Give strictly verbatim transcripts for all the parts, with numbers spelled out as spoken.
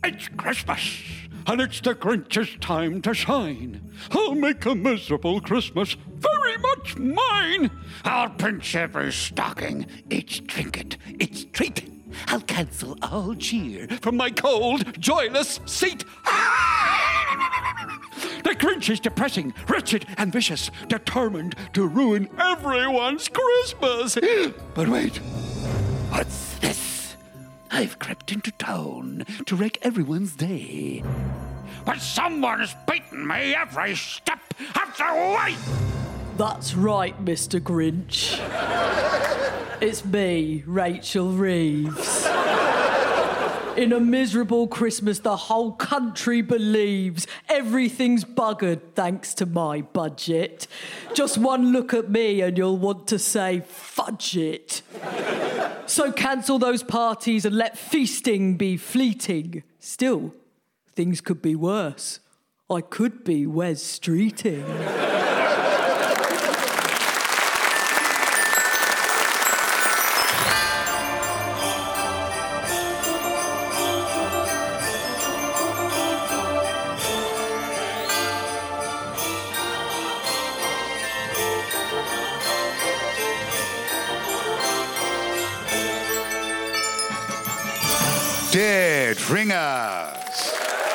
It's Christmas, and it's the Grinch's time to shine. I'll make a miserable Christmas very much mine. I'll pinch every stocking, each trinket, each treat. I'll cancel all cheer from my cold, joyless seat. The Grinch is depressing, wretched, and vicious, determined to ruin everyone's Christmas. But wait, what's this? I've crept into town to wreck everyone's day. But someone's beaten me every step of the way. That's right, Mister Grinch. It's me, Rachel Reeves. In a miserable Christmas, the whole country believes everything's buggered thanks to my budget. Just one look at me and you'll want to say, fudge it. So cancel those parties and let feasting be fleeting. Still, things could be worse. I could be Wes Streeting. Dead Ringers.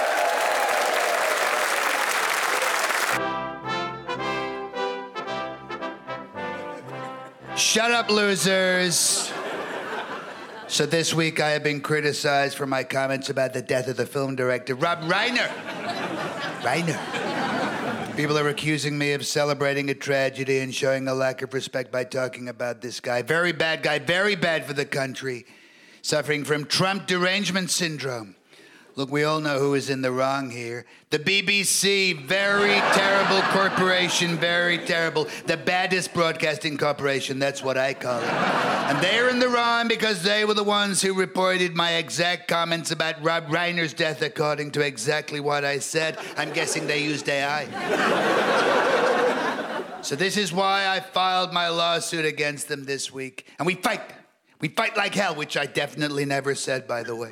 Shut up, losers. So this week I have been criticized for my comments about the death of the film director, Rob Reiner. Reiner. People are accusing me of celebrating a tragedy and showing a lack of respect by talking about this guy. Very bad guy, very bad for the country. Suffering from Trump derangement syndrome. Look, we all know who is in the wrong here. The B B C, very terrible corporation, very terrible. The baddest broadcasting corporation, that's what I call it. And they're in the wrong because they were the ones who reported my exact comments about Rob Reiner's death according to exactly what I said. I'm guessing they used A I. So this is why I filed my lawsuit against them this week. And we fight. We fight like hell, which I definitely never said, by the way.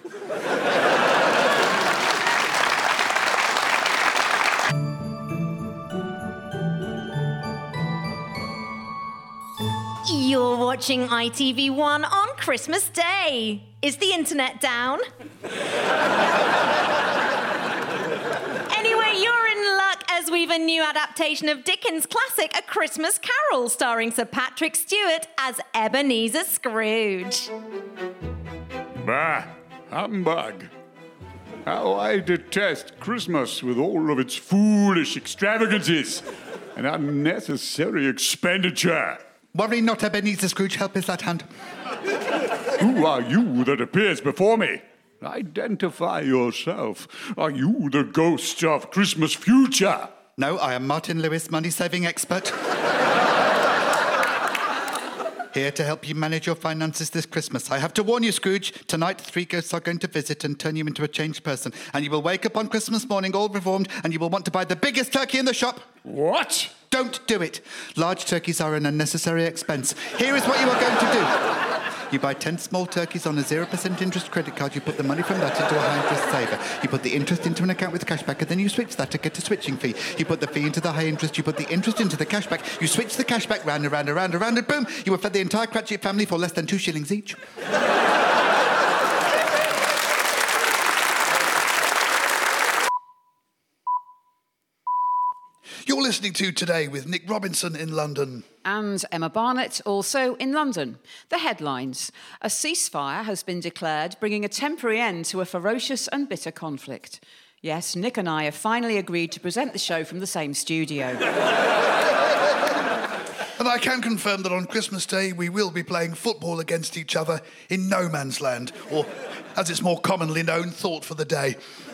You're watching I T V one on Christmas Day. Is the internet down? Anyway, you're in luck as we've a new adaptation of Dickens' classic A Christmas Carol starring Sir Patrick Stewart as Ebenezer Scrooge. Bah, humbug. How I detest Christmas with all of its foolish extravagances and unnecessary expenditure. Worry not, Ebenezer Scrooge, help is at hand. Who are you that appears before me? Identify yourself. Are you the ghost of Christmas future? No, I am Martin Lewis, money-saving expert. Here to help you manage your finances this Christmas. I have to warn you, Scrooge, tonight three ghosts are going to visit and turn you into a changed person. And you will wake up on Christmas morning all reformed and you will want to buy the biggest turkey in the shop. What? Don't do it. Large turkeys are an unnecessary expense. Here is what you are going to do. You buy ten small turkeys on a zero percent interest credit card. You put the money from that into a high-interest saver. You put the interest into an account with cashback, and then you switch that to get a switching fee. You put the fee into the high interest. You put the interest into the cashback. You switch the cashback round and round and round and round, and boom, you have fed the entire Cratchit family for less than two shillings each. You're listening to Today with Nick Robinson in London. And Emma Barnett, also in London. The headlines. A ceasefire has been declared, bringing a temporary end to a ferocious and bitter conflict. Yes, Nick and I have finally agreed to present the show from the same studio. And I can confirm that on Christmas Day we will be playing football against each other in no man's land, or, as it's more commonly known, Thought for the Day.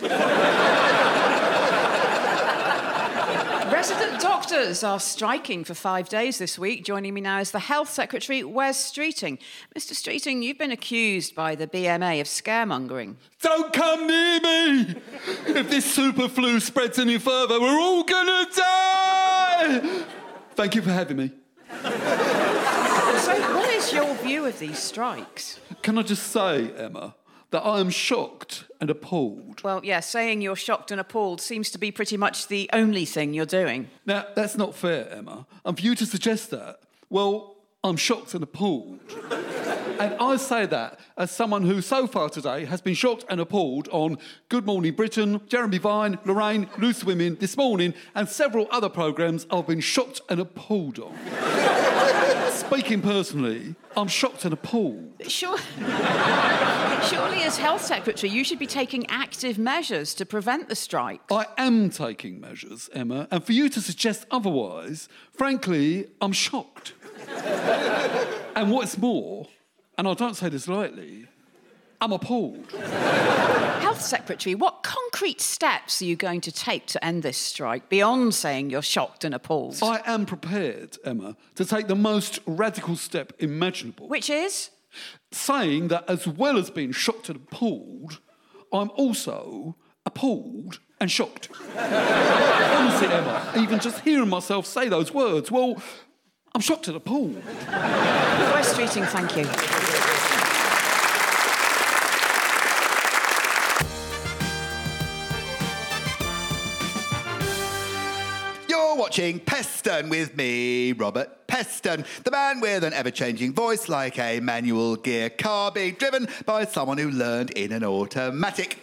Resident doctors are striking for five days this week. Joining me now is the Health Secretary, Wes Streeting. Mister Streeting, you've been accused by the B M A of scaremongering. Don't come near me! If this super flu spreads any further, we're all gonna die! Thank you for having me. So what is your view of these strikes? Can I just say, Emma, that I am shocked and appalled. Well, yeah, saying you're shocked and appalled seems to be pretty much the only thing you're doing. Now, that's not fair, Emma. And for you to suggest that, well, I'm shocked and appalled. And I say that as someone who so far today has been shocked and appalled on Good Morning Britain, Jeremy Vine, Lorraine, Loose Women, This Morning, and several other programmes I've been shocked and appalled on. Speaking personally, I'm shocked and appalled. Sure. Surely, as Health Secretary, you should be taking active measures to prevent the strike. I am taking measures, Emma, and for you to suggest otherwise, frankly, I'm shocked. And what's more, and I don't say this lightly, I'm appalled. Health Secretary, what concrete steps are you going to take to end this strike, beyond saying you're shocked and appalled? I am prepared, Emma, to take the most radical step imaginable. Which is? Saying that as well as being shocked and appalled, I'm also appalled and shocked. Honestly, Emma, even just hearing myself say those words, well, I'm shocked and appalled. West Streeting, thank you. You're watching Peston with me, Robert Peston, the man with an ever-changing voice like a manual gear car being driven by someone who learned in an automatic.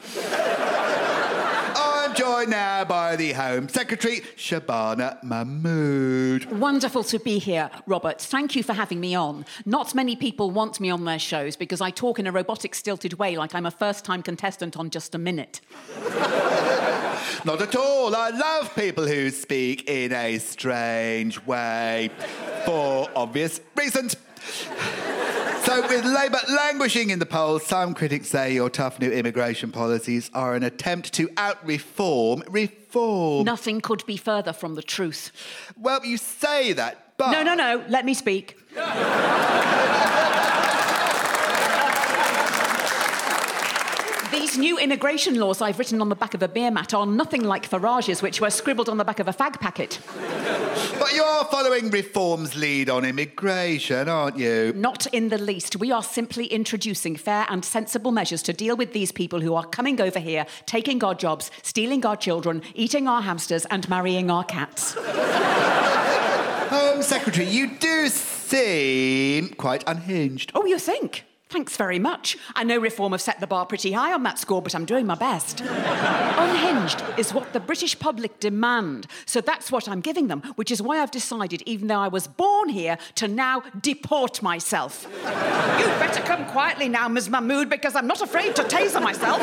I'm joined now by the Home Secretary, Shabana Mahmood. Wonderful to be here, Robert. Thank you for having me on. Not many people want me on their shows because I talk in a robotic, stilted way like I'm a first-time contestant on Just a Minute. Not at all. I love people who speak in a strange way, for obvious reasons. So, with Labour languishing in the polls, some critics say your tough new immigration policies are an attempt to out-reform reform. Nothing could be further from the truth. Well, you say that, but... No, no, no. Let me speak. These new immigration laws I've written on the back of a beer mat are nothing like Farage's, which were scribbled on the back of a fag packet. But you're following reform's lead on immigration, aren't you? Not in the least. We are simply introducing fair and sensible measures to deal with these people who are coming over here, taking our jobs, stealing our children, eating our hamsters and marrying our cats. Home Secretary, you do seem quite unhinged. Oh, you think? Thanks very much. I know Reform have set the bar pretty high on that score, but I'm doing my best. Unhinged is what the British public demand, so that's what I'm giving them, which is why I've decided, even though I was born here, to now deport myself. You'd better come quietly now, Miz Mahmood, because I'm not afraid to taser myself.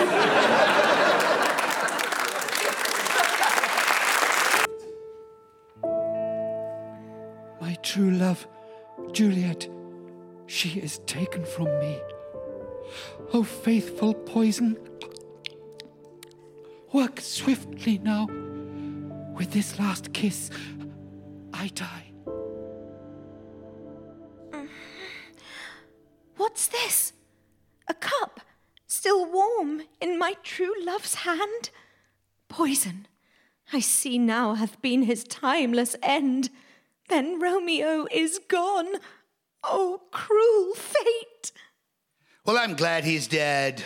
My true love, Juliet, she is taken from me. Oh, faithful poison, work swiftly now. With this last kiss, I die. What's this? A cup, still warm in my true love's hand? Poison, I see now hath been his timeless end. Then Romeo is gone. Oh, cruel fate! Well, I'm glad he's dead.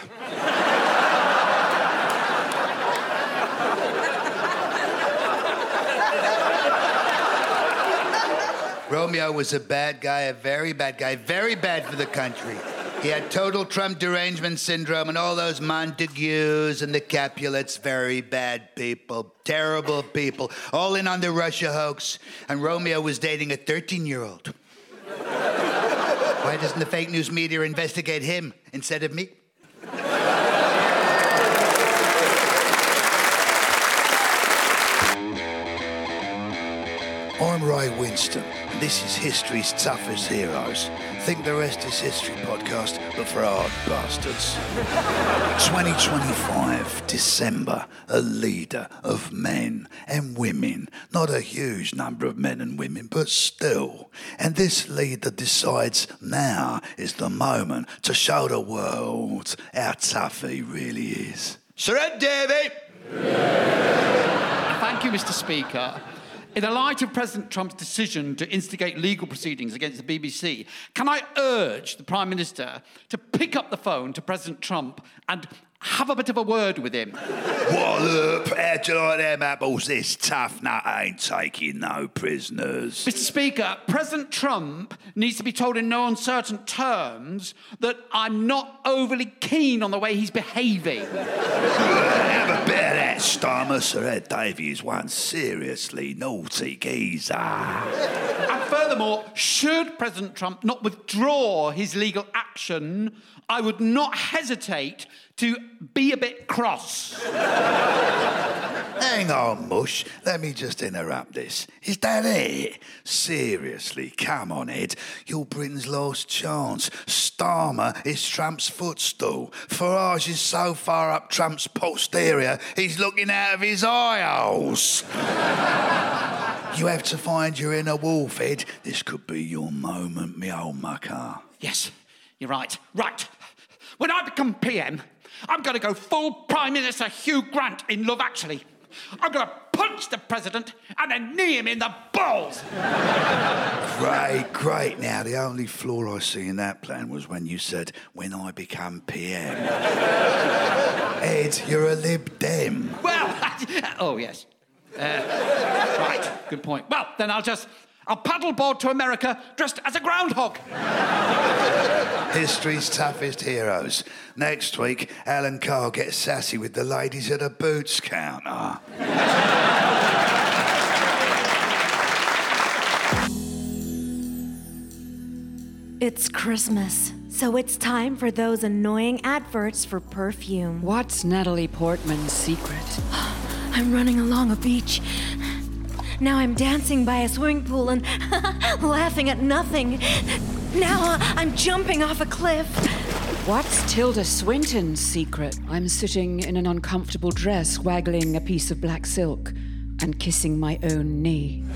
Romeo was a bad guy, a very bad guy, very bad for the country. He had total Trump derangement syndrome and all those Montagues and the Capulets, very bad people, terrible people, all in on the Russia hoax. And Romeo was dating a thirteen-year-old. Why doesn't the fake news media investigate him instead of me? I'm Ray Winston, and this is History's Toughest Heroes. Think the Rest is History podcast, but for hard bastards. twenty twenty-five, December, a leader of men and women. Not a huge number of men and women, but still. And this leader decides now is the moment to show the world how tough he really is. Surrender, Davy! Thank you, Mister Speaker. In the light of President Trump's decision to instigate legal proceedings against the B B C, can I urge the Prime Minister to pick up the phone to President Trump and have a bit of a word with him? What up? How'd you like them apples? This tough nut ain't taking no prisoners. Mister Speaker, President Trump needs to be told in no uncertain terms that I'm not overly keen on the way he's behaving. Have a bit of that, Starmer. Sir Ed Davies one seriously naughty geezer. And furthermore, should President Trump not withdraw his legal action, I would not hesitate to be a bit cross. Hang on, Mush. Let me just interrupt this. Is that it? Seriously, come on, Ed. You're Britain's last chance. Starmer is Trump's footstool. Farage is so far up Trump's posterior, he's looking out of his eye holes. You have to find your inner wolf, Ed. This could be your moment, me old mucker. Yes, you're right. Right. When I become P M, I'm going to go full Prime Minister Hugh Grant in Love Actually. I'm going to punch the president and then knee him in the balls. Great, great. Now, the only flaw I see in that plan was when you said, when I become P M. Ed, you're a Lib Dem. Well, oh, yes. Uh, right, good point. Well, then I'll just... I'll paddleboard to America dressed as a groundhog. History's toughest heroes. Next week, Alan Carr gets sassy with the ladies at a boots counter. It's Christmas, so it's time for those annoying adverts for perfume. What's Natalie Portman's secret? I'm running along a beach. Now I'm dancing by a swimming pool and laughing at nothing. Now I'm jumping off a cliff. What's Tilda Swinton's secret? I'm sitting in an uncomfortable dress, waggling a piece of black silk and kissing my own knee.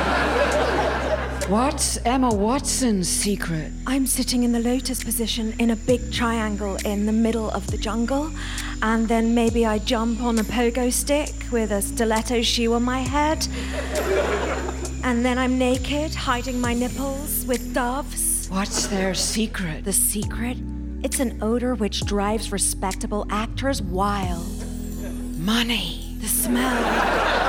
What's Emma Watson's secret? I'm sitting in the lotus position in a big triangle in the middle of the jungle, and then maybe I jump on a pogo stick with a stiletto shoe on my head, and then I'm naked, hiding my nipples with doves. What's their secret? The secret? It's an odor which drives respectable actors wild. Money. The smell.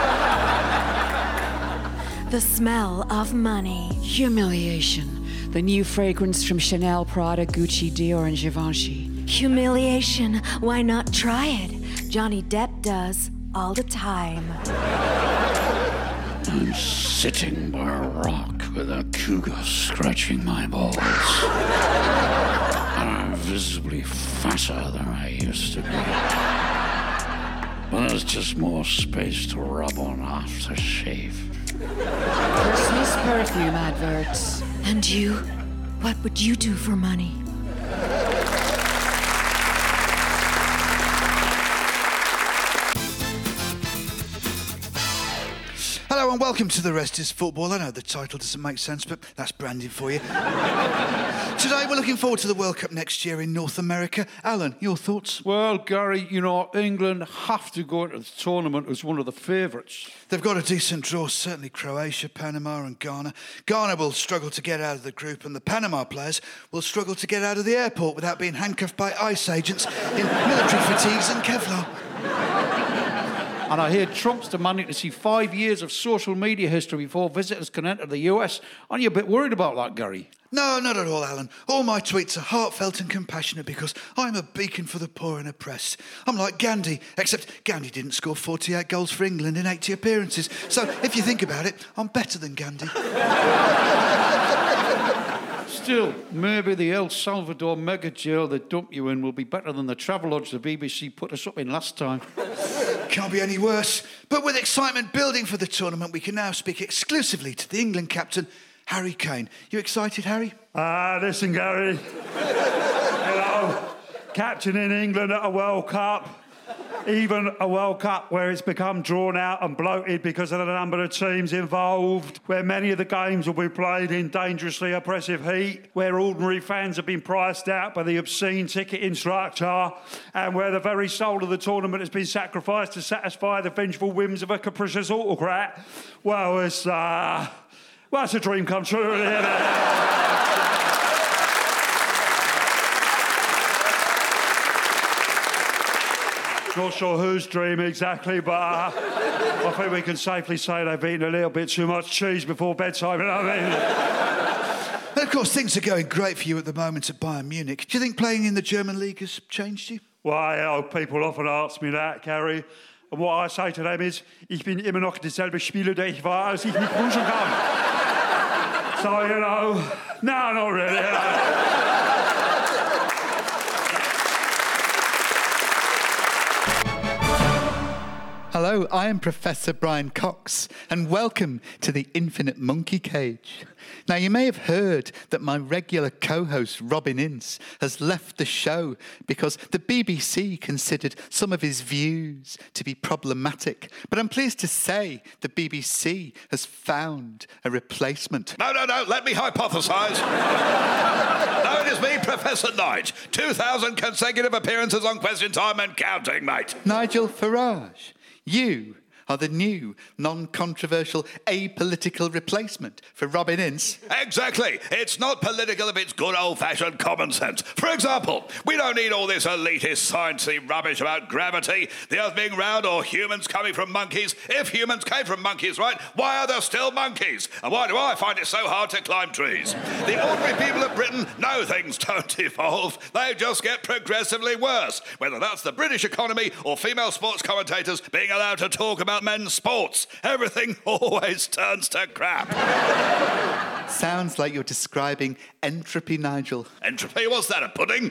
The smell of money. Humiliation. The new fragrance from Chanel, Prada, Gucci, Dior, and Givenchy. Humiliation. Why not try it? Johnny Depp does all the time. I'm sitting by a rock with a cougar scratching my balls. And I'm visibly fatter than I used to be. But there's just more space to rub on aftershave. Christmas perfume adverts. And you? What would you do for money? Hello and welcome to The Rest is Football. I know the title doesn't make sense, but that's branding for you. Today we're looking forward to the World Cup next year in North America. Alan, your thoughts? Well, Gary, you know, England have to go into the tournament as one of the favourites. They've got a decent draw, certainly Croatia, Panama and Ghana. Ghana will struggle to get out of the group, and the Panama players will struggle to get out of the airport without being handcuffed by ICE agents in military fatigues and Kevlar. And I hear Trump's demanding to see five years of social media history before visitors can enter the U S. Aren't you a bit worried about that, Gary? No, not at all, Alan. All my tweets are heartfelt and compassionate because I'm a beacon for the poor and oppressed. I'm like Gandhi, except Gandhi didn't score forty-eight goals for England in eighty appearances. So if you think about it, I'm better than Gandhi. Still, maybe the El Salvador mega jail they dump you in will be better than the Travelodge the B B C put us up in last time. Can't be any worse. But with excitement building for the tournament, we can now speak exclusively to the England captain, Harry Kane. You excited, Harry? Ah, uh, listen, Gary. Hello. Captaining England at a World Cup. Even a World Cup where it's become drawn out and bloated because of the number of teams involved, where many of the games will be played in dangerously oppressive heat, where ordinary fans have been priced out by the obscene ticketing structure, and where the very soul of the tournament has been sacrificed to satisfy the vengeful whims of a capricious autocrat. Well, it's, uh, well, it's a dream come true, isn't it? Not sure whose dream exactly, but uh, I think we can safely say they've eaten a little bit too much cheese before bedtime, you know what I mean? And of course, things are going great for you at the moment at Bayern Munich. Do you think playing in the German league has changed you? Well, yeah, people often ask me that, Carrie. And what I say to them is, ich bin immer noch derselbe Spieler, der ich war, als ich mich wünschen kann. So, you know, no, not really. You know. Hello, I am Professor Brian Cox, and welcome to the Infinite Monkey Cage. Now, you may have heard that my regular co-host, Robin Ince, has left the show because the B B C considered some of his views to be problematic. But I'm pleased to say the B B C has found a replacement. No, no, no, let me hypothesise. No, it is me, Professor Knight. two thousand consecutive appearances on Question Time and counting, mate. Nigel Farage. You are the new, non-controversial, apolitical replacement for Robin Ince. Exactly. It's not political if it's good old-fashioned common sense. For example, we don't need all this elitist sciencey rubbish about gravity, the Earth being round, or humans coming from monkeys. If humans came from monkeys, right, why are there still monkeys? And why do I find it so hard to climb trees? The ordinary people of Britain know things don't evolve. They just get progressively worse, whether that's the British economy or female sports commentators being allowed to talk about men's sports. Everything always turns to crap. Sounds like you're describing entropy, Nigel. Entropy? What's that, a pudding?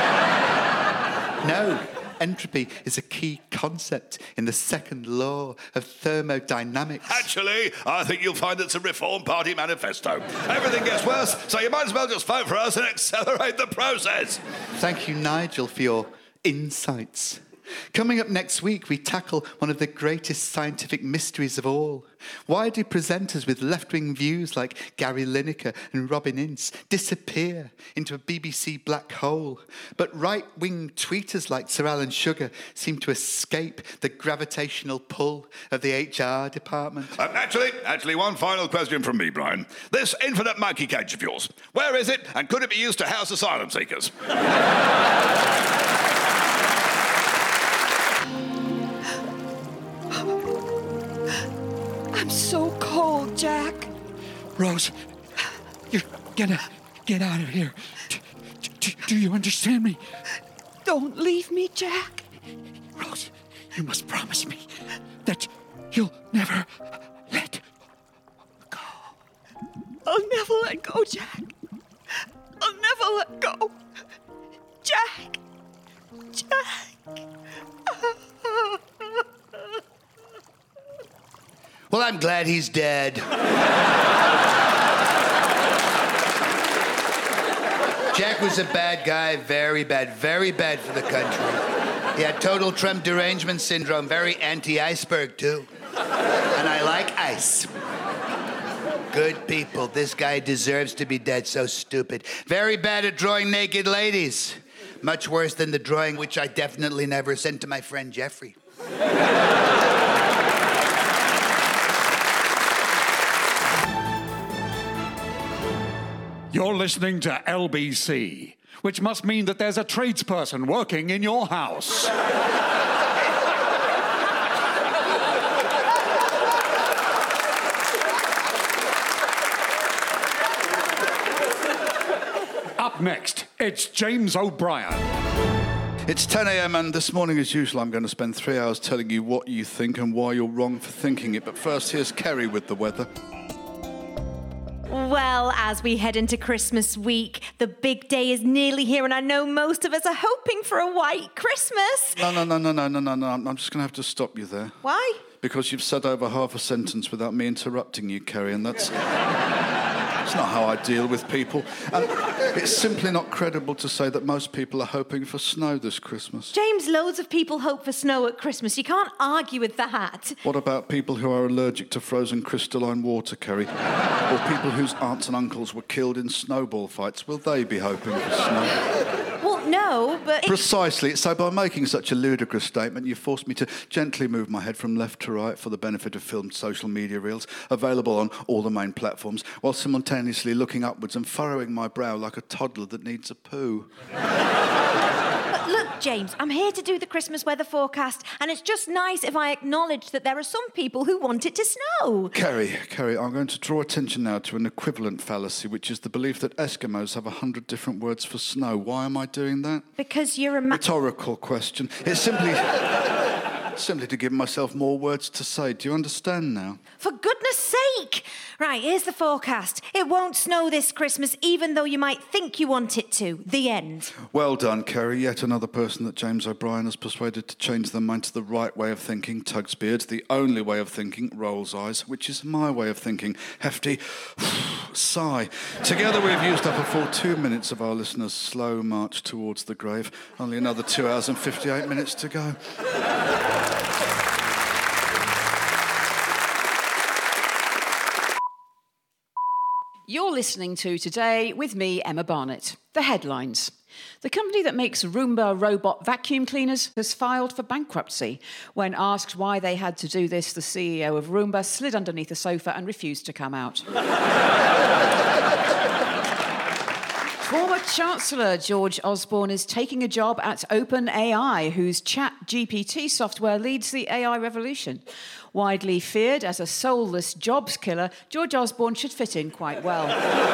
No, entropy is a key concept in the second law of thermodynamics. Actually, I think you'll find it's a Reform Party manifesto. Everything gets worse, so you might as well just vote for us and accelerate the process. Thank you, Nigel, for your insights. Coming up next week, we tackle one of the greatest scientific mysteries of all. Why do presenters with left-wing views like Gary Lineker and Robin Ince disappear into a B B C black hole, but right-wing tweeters like Sir Alan Sugar seem to escape the gravitational pull of the H R department? Um, actually, actually, one final question from me, Brian. This infinite monkey cage of yours, where is it, and could it be used to house asylum seekers? I'm so cold, Jack. Rose, you're gonna get out of here. D- d- do you understand me? Don't leave me, Jack. Rose, you must promise me that you'll never let go. I'll never let go, Jack. I'll never let go. Jack. Jack. Well, I'm glad he's dead. Jack was a bad guy, very bad, very bad for the country. He had total Trump derangement syndrome, very anti-iceberg, too. And I like ice. Good people. This guy deserves to be dead, so stupid. Very bad at drawing naked ladies. Much worse than the drawing which I definitely never sent to my friend Jeffrey. You're listening to L B C, which must mean that there's a tradesperson working in your house. Up next, it's James O'Brien. It's ten a.m. and this morning, as usual, I'm going to spend three hours telling you what you think and why you're wrong for thinking it. But first, here's Kerry with the weather. Well, as we head into Christmas week, the big day is nearly here, and I know most of us are hoping for a white Christmas. No, no, no, no, no, no, no, no. I'm just going to have to stop you there. Why? Because you've said over half a sentence without me interrupting you, Kerry, and that's... It's not how I deal with people. And it's simply not credible to say that most people are hoping for snow this Christmas. James, loads of people hope for snow at Christmas. You can't argue with that. What about people who are allergic to frozen crystalline water, Kerry? Or people whose aunts and uncles were killed in snowball fights? Will they be hoping for snow? Well, no, but... Precisely. So by making such a ludicrous statement, you forced me to gently move my head from left to right for the benefit of filmed social media reels, available on all the main platforms, while simultaneously looking upwards and furrowing my brow like a toddler that needs a poo. But look, James, I'm here to do the Christmas weather forecast, and it's just nice if I acknowledge that there are some people who want it to snow. Kerry, Kerry, I'm going to draw attention now to an equivalent fallacy, which is the belief that Eskimos have a hundred different words for snow. Why am I doing that? Because you're a... Ma- Rhetorical question. It's simply... simply to give myself more words to say. Do you understand now? For goodness sake! Right, here's the forecast. It won't snow this Christmas, even though you might think you want it to. The end. Well done, Kerry. Yet another person that James O'Brien has persuaded to change their mind to the right way of thinking, tugs beard. The only way of thinking, rolls eyes, which is my way of thinking, hefty sigh. Together we've used up a full two minutes of our listeners' slow march towards the grave. Only another two hours and fifty-eight minutes to go. You're listening to Today with me, Emma Barnett. The headlines. The company that makes Roomba robot vacuum cleaners has filed for bankruptcy. When asked why they had to do this, the C E O of Roomba slid underneath a sofa and refused to come out. Former Chancellor George Osborne is taking a job at OpenAI, whose Chat G P T software leads the A I revolution. Widely feared as a soulless jobs killer, George Osborne should fit in quite well.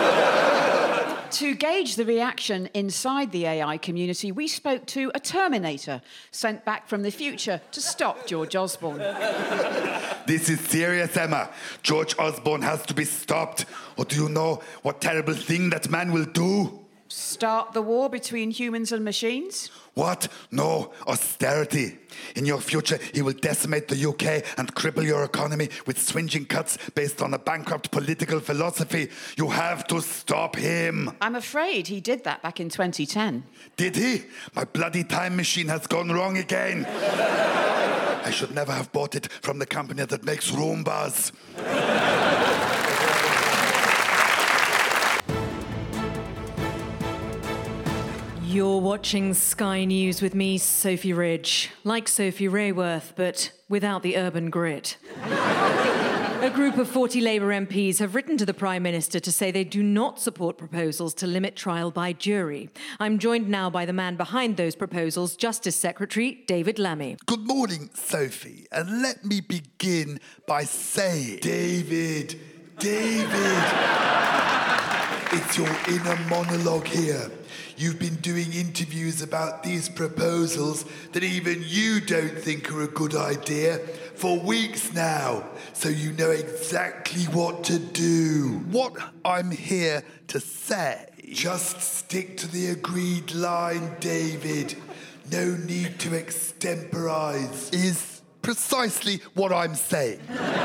To gauge the reaction inside the A I community, we spoke to a Terminator sent back from the future to stop George Osborne. This is serious, Emma. George Osborne has to be stopped. Or do you know what terrible thing that man will do? Start the war between humans and machines? What? No, austerity. In your future, he will decimate the U K and cripple your economy with swinging cuts based on a bankrupt political philosophy. You have to stop him. I'm afraid he did that back in twenty ten. Did he? My bloody time machine has gone wrong again. I should never have bought it from the company that makes Roombas. You're watching Sky News with me, Sophie Ridge. Like Sophie Rayworth, but without the urban grit. A group of forty Labour M Ps have written to the Prime Minister to say they do not support proposals to limit trial by jury. I'm joined now by the man behind those proposals, Justice Secretary David Lammy. Good morning, Sophie. And let me begin by saying, David, David, it's your inner monologue here. You've been doing interviews about these proposals that even you don't think are a good idea for weeks now, so you know exactly what to do. What I'm here to say... Just stick to the agreed line, David. No need to extemporize. Is precisely what I'm saying.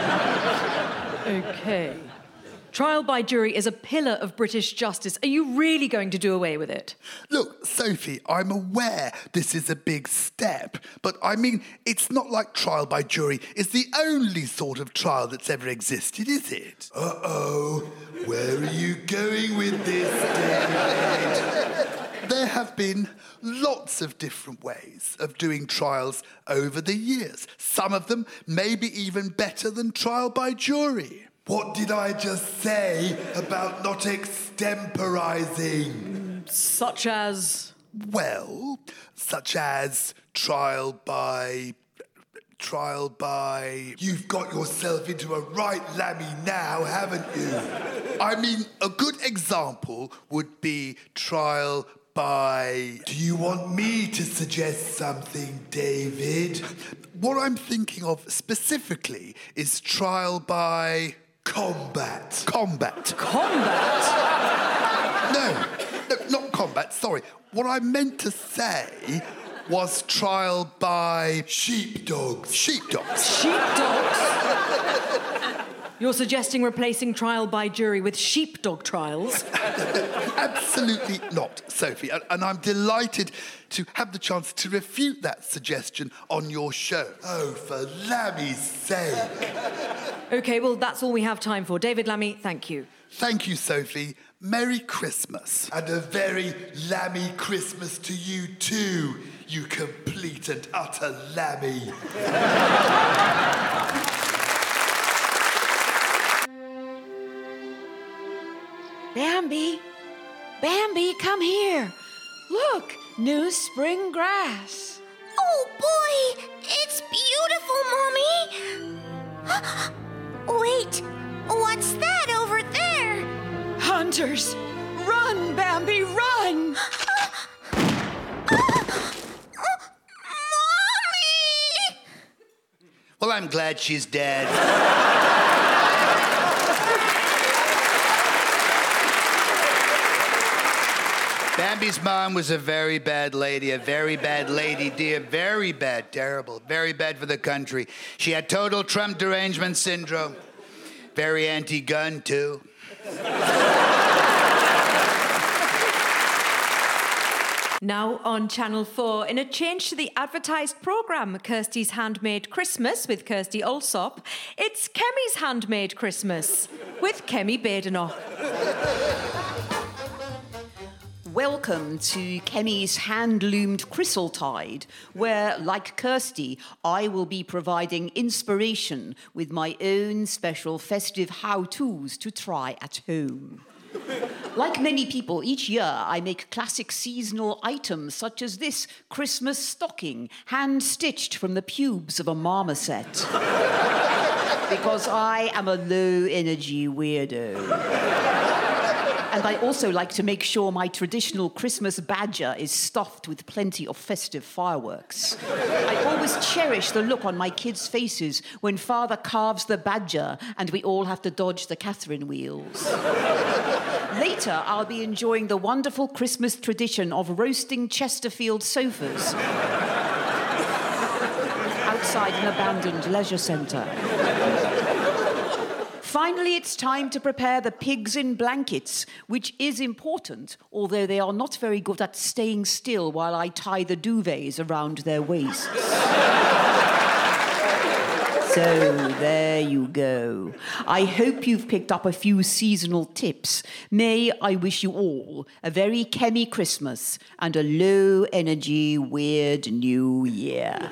OK. Trial by jury is a pillar of British justice. Are you really going to do away with it? Look, Sophie, I'm aware this is a big step, but I mean, it's not like trial by jury is the only sort of trial that's ever existed, is it? Uh-oh, where are you going with this, David? There have been lots of different ways of doing trials over the years. Some of them maybe even better than trial by jury. What did I just say about not extemporizing? Such as? Well, such as trial by... Trial by... You've got yourself into a right lammy now, haven't you? I mean, a good example would be trial by... Do you want me to suggest something, David? What I'm thinking of specifically is trial by... Combat. Combat. Combat? No, no, not combat, sorry. What I meant to say was trial by sheepdogs. Sheepdogs. Sheepdogs? You're suggesting replacing trial by jury with sheepdog trials? Absolutely not, Sophie. And, and I'm delighted to have the chance to refute that suggestion on your show. Oh, for Lammy's sake. OK, well, that's all we have time for. David Lammy, thank you. Thank you, Sophie. Merry Christmas. And a very Lammy Christmas to you too, you complete and utter Lammy. Bambi, Bambi, come here. Look, new spring grass. Oh, boy! It's beautiful, Mommy! Wait, what's that over there? Hunters! Run, Bambi, run! Mommy! Well, I'm glad she's dead. Bambi's mom was a very bad lady, a very bad lady, dear. Very bad, terrible, very bad for the country. She had total Trump derangement syndrome. Very anti-gun, too. Now on Channel four, in a change to the advertised programme Kirsty's Handmade Christmas with Kirsty Allsop, it's Kemi's Handmade Christmas with Kemi Badenoch. Welcome to Kemi's hand-loomed Chrysaltide, where, like Kirsty, I will be providing inspiration with my own special festive how-tos to try at home. Like many people, each year I make classic seasonal items such as this Christmas stocking, hand-stitched from the pubes of a marmoset. Because I am a low-energy weirdo. And I also like to make sure my traditional Christmas badger is stuffed with plenty of festive fireworks. I always cherish the look on my kids' faces when Father carves the badger and we all have to dodge the Catherine wheels. Later, I'll be enjoying the wonderful Christmas tradition of roasting Chesterfield sofas outside an abandoned leisure centre. Finally, it's time to prepare the pigs in blankets, which is important, although they are not very good at staying still while I tie the duvets around their waists. So, there you go. I hope you've picked up a few seasonal tips. May I wish you all a very Kemi Christmas and a low-energy, weird New Year.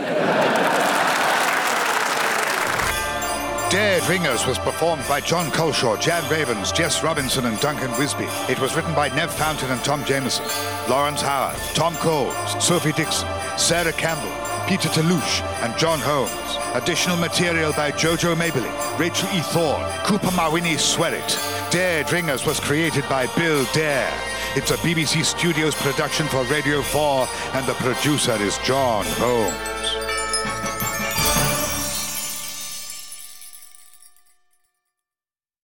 Dead Ringers was performed by John Culshaw, Jan Ravens, Jess Robinson and Duncan Wisby. It was written by Nev Fountain and Tom Jameson, Lawrence Howard, Tom Coles, Sophie Dixon, Sarah Campbell, Peter Toulouche and John Holmes. Additional material by Jojo Mabley, Rachel E. Thorne, Cooper Mawini Swerit. Dead Ringers was created by Bill Dare. It's a B B C Studios production for Radio four and the producer is John Holmes.